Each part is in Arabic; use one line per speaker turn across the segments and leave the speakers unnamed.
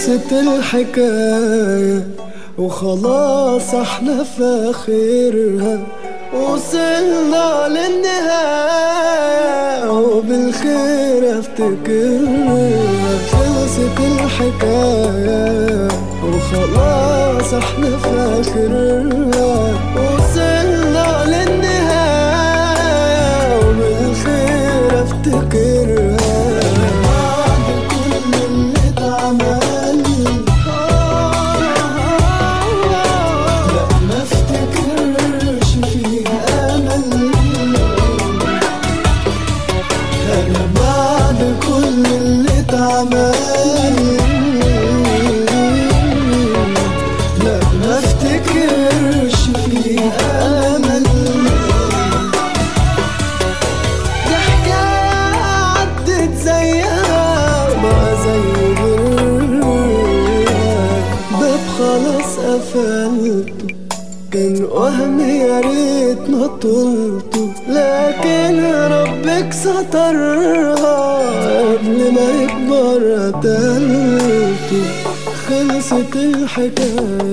خلصت الحكاية وخلاص احنا في آخرها، وصلنا للنهاية وبالخير افتكرها. خلصت الحكاية وخلاص احنا في آخرها، وصلنا للنهاية وبالخير افتكرها. بعد كل اللي اتعمل لا ما افتكرش فيها امل. انا بعد كل اللي اتعمل لا ما افتكرش فيها امل. دي حكاية عدت زيها ما زي غيرها، باب خلاص قفلته كان وهم يا ريت ما طولته، لكن ربك سترها قبل ما يكبر قتلته. خلصت الحكاية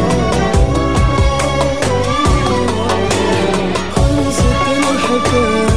خلصت الحكاية.